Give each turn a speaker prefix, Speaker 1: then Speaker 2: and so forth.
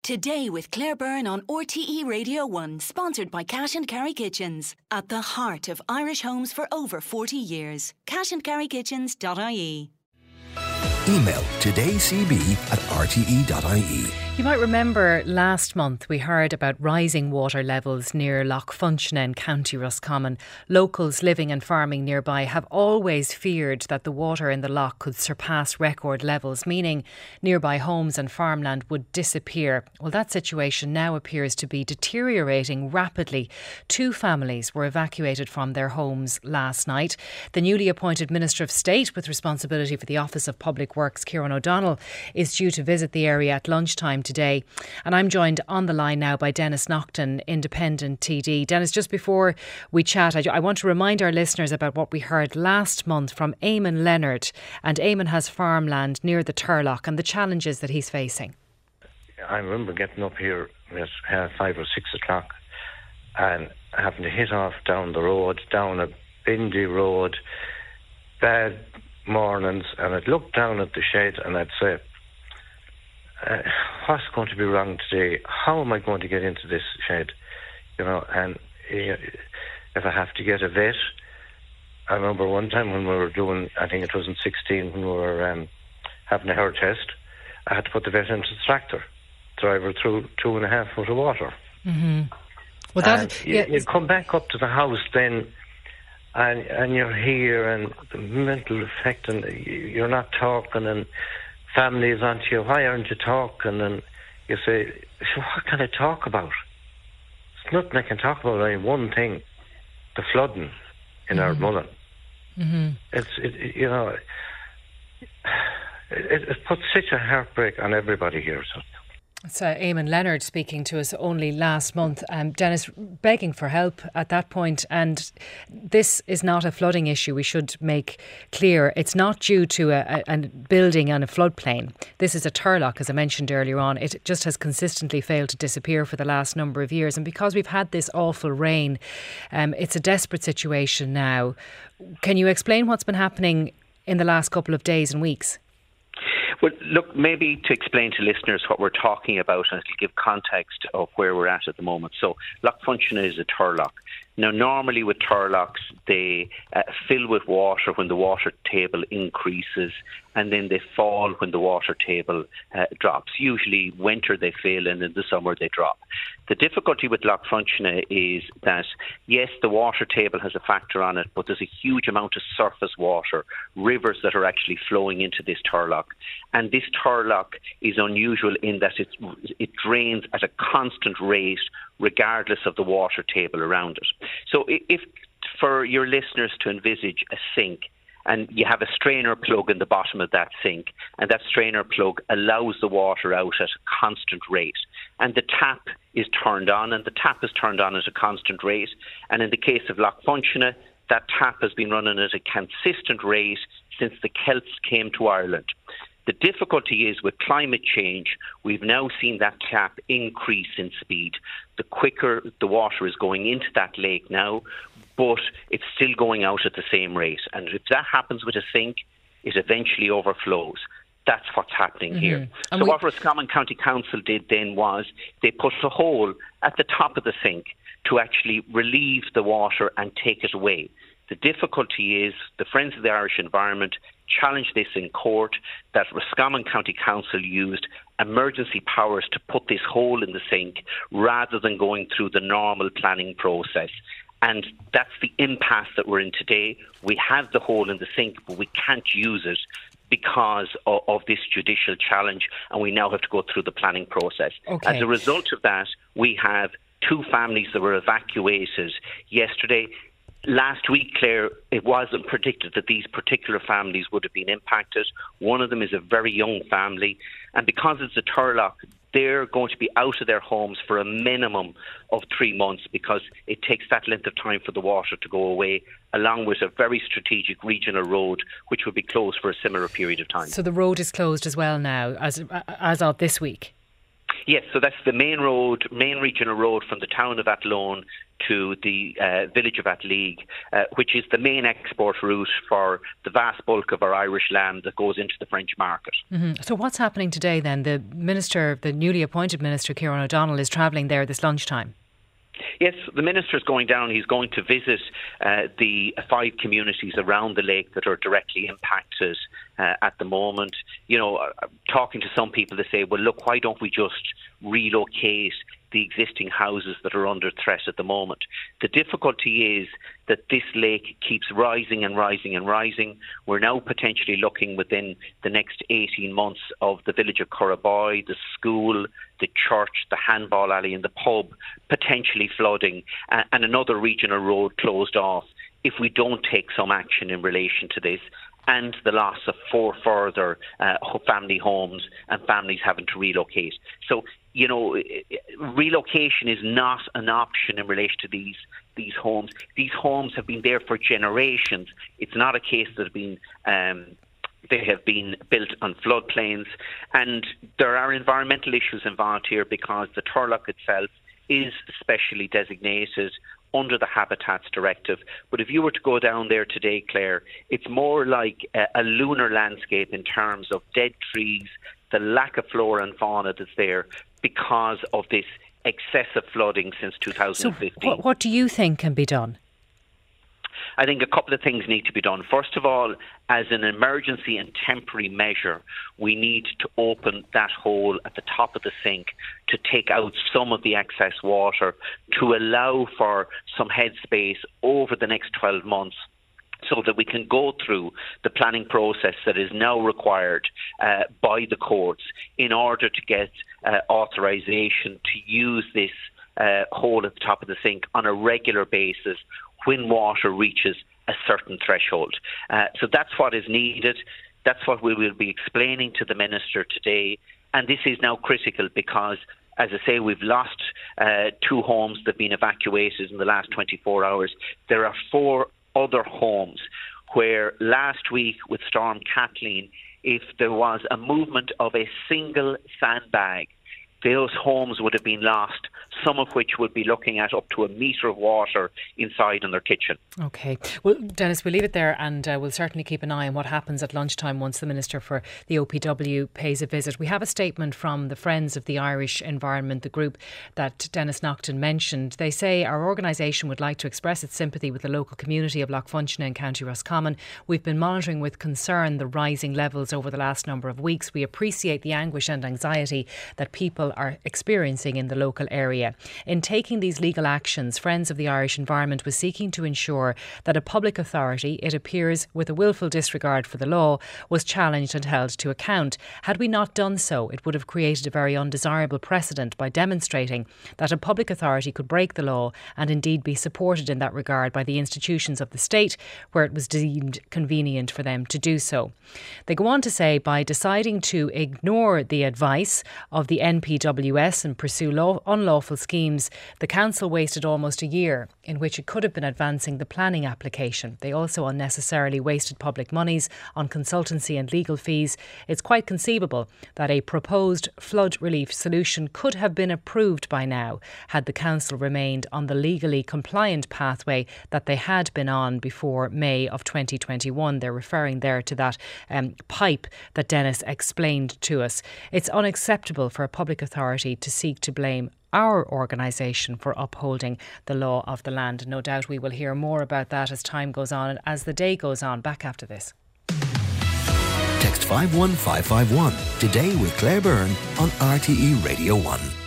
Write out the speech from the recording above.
Speaker 1: Today with Claire Byrne on RTE Radio 1, sponsored by Cash and Carry Kitchens. At the heart of Irish homes for over 40 years. cashandcarrykitchens.ie.
Speaker 2: Email todaycb@rte.ie.
Speaker 3: You might remember last month we heard about rising water levels near Lough Funchna in County Roscommon. Locals living and farming nearby have always feared that the water in the lough could surpass record levels, meaning nearby homes and farmland would disappear. Well, that situation now appears to be deteriorating rapidly. 2 families were evacuated from their homes last night. The newly appointed Minister of State with responsibility for the Office of Public Works, Kieran O'Donnell, is due to visit the area at lunchtime today. And I'm joined on the line now by Dennis Naughton, Independent TD. Dennis, just before we chat, I want to remind our listeners about what we heard last month from Eamon Leonard. And Eamon has farmland near the Turlough and the challenges that he's facing.
Speaker 4: I remember getting up here at 5 or 6 o'clock and having to hit off down the road, down a windy road, bad mornings, and I'd look down at the shed and I'd say, what's going to be wrong today? How am I going to get into this shed? And if I have to get a vet. I remember one time when we were doing, I think it was in 16, when we were having a hair test, I had to put the vet into the tractor, drive her through 2.5 foot of water.
Speaker 3: Mm-hmm. Well,
Speaker 4: you come back up to the house then, and you're here, and the mental effect, and you're not talking, and family is onto you. Why aren't you talking? And you say, so what can I talk about? There's nothing I can talk about. Only one thing: the flooding in our Mullen.
Speaker 3: Mm-hmm.
Speaker 4: It puts such a heartbreak on everybody here. So.
Speaker 3: It's Eamon Leonard speaking to us only last month. Dennis, begging for help at that point. And this is not a flooding issue, we should make clear. It's not due to a building on a floodplain. This is a Turlough, as I mentioned earlier on. It just has consistently failed to disappear for the last number of years. And because we've had this awful rain, it's a desperate situation now. Can you explain what's been happening in the last couple of days and weeks?
Speaker 5: Well, look, maybe to explain to listeners what we're talking about, and it'll give context of where we're at the moment. So, Lough Funchna is a Turlough. Now, normally with Turloughs, they fill with water when the water table increases, and then they fall when the water table drops. Usually winter they fill, and in the summer they drop. The difficulty with Lough Funchna is that, yes, the water table has a factor on it, but there's a huge amount of surface water, rivers that are actually flowing into this Turlough. And this Turlough is unusual in that it drains at a constant rate regardless of the water table around it. So if for your listeners to envisage a sink, and you have a strainer plug in the bottom of that sink, and that strainer plug allows the water out at a constant rate. And the tap is turned on, and the tap is turned on at a constant rate. And in the case of Lough Funchna, that tap has been running at a consistent rate since the Celts came to Ireland. The difficulty is with climate change, we've now seen that tap increase in speed. The quicker the water is going into that lake now, but it's still going out at the same rate. And if that happens with a sink, it eventually overflows. That's what's happening here. So what Roscommon County Council did then was they put a hole at the top of the sink to actually relieve the water and take it away. The difficulty is the Friends of the Irish Environment challenged this in court, that Roscommon County Council used emergency powers to put this hole in the sink rather than going through the normal planning process. And that's the impasse that we're in today. We have the hole in the sink, but we can't use it because of this judicial challenge, and we now have to go through the planning process.
Speaker 3: Okay.
Speaker 5: As a result of that, we have 2 families that were evacuated yesterday. Last week, Claire, it wasn't predicted that these particular families would have been impacted. One of them is a very young family, and because it's a Turlough, they're going to be out of their homes for a minimum of 3 months because it takes that length of time for the water to go away, along with a very strategic regional road which will be closed for a similar period of time.
Speaker 3: So the road is closed as well now, as of this week?
Speaker 5: Yes, so that's the main regional road from the town of Athlone to the village of Atleague, which is the main export route for the vast bulk of our Irish lamb that goes into the French market.
Speaker 3: Mm-hmm. So what's happening today then? The newly appointed Minister, Kieran O'Donnell, is travelling there this lunchtime.
Speaker 5: Yes, the Minister's going down. He's going to visit the 5 communities around the lake that are directly impacted at the moment. You know, talking to some people, they say, well, look, why don't we just relocate the existing houses that are under threat at the moment? The difficulty is that this lake keeps rising and rising and rising. We're now potentially looking within the next 18 months of the village of Curraboy, the school, the church, the handball alley and the pub potentially flooding, and another regional road closed off if we don't take some action in relation to this, and the loss of 4 further family homes and families having to relocate. So, you know, relocation is not an option in relation to these homes. These homes have been there for generations. It's not a case that they have been built on floodplains, and there are environmental issues involved here because the Turlough itself is specially designated under the Habitats Directive. But if you were to go down there today, Claire, it's more like a lunar landscape in terms of dead trees, the lack of flora and fauna that's there because of this excessive flooding since 2015.
Speaker 3: So what do you think can be done?
Speaker 5: I think a couple of things need to be done. First of all, as an emergency and temporary measure, we need to open that hole at the top of the sink to take out some of the excess water to allow for some headspace over the next 12 months so that we can go through the planning process that is now required by the courts in order to get authorisation to use this hole at the top of the sink on a regular basis when water reaches a certain threshold. So that's what is needed. That's what we will be explaining to the Minister today. And this is now critical because, as I say, we've lost 2 homes that have been evacuated in the last 24 hours. There are 4 other homes where last week with Storm Kathleen, if there was a movement of a single sandbag, those homes would have been lost, some of which would be looking at up to a metre of water inside in their kitchen. OK.
Speaker 3: Well, Denis, we'll leave it there, and we'll certainly keep an eye on what happens at lunchtime once the Minister for the OPW pays a visit. We have a statement from the Friends of the Irish Environment, the group that Denis Naughton mentioned. They say, our organisation would like to express its sympathy with the local community of Lough Funchinagh in County Roscommon. We've been monitoring with concern the rising levels over the last number of weeks. We appreciate the anguish and anxiety that people are experiencing in the local area. In taking these legal actions, Friends of the Irish Environment was seeking to ensure that a public authority, it appears with a willful disregard for the law, was challenged and held to account. Had we not done so, it would have created a very undesirable precedent by demonstrating that a public authority could break the law and indeed be supported in that regard by the institutions of the state where it was deemed convenient for them to do so. They go on to say, by deciding to ignore the advice of the NPWS and pursue unlawful schemes, the council wasted almost a year in which it could have been advancing the planning application. They also unnecessarily wasted public monies on consultancy and legal fees. It's quite conceivable that a proposed flood relief solution could have been approved by now had the council remained on the legally compliant pathway that they had been on before May of 2021. They're referring there to that pipe that Denis explained to us. It's unacceptable for a public authority to seek to blame our organisation for upholding the law of the land. No doubt we will hear more about that as time goes on and as the day goes on. Back after this.
Speaker 2: Text 51551 today with Claire Byrne on RTE Radio 1.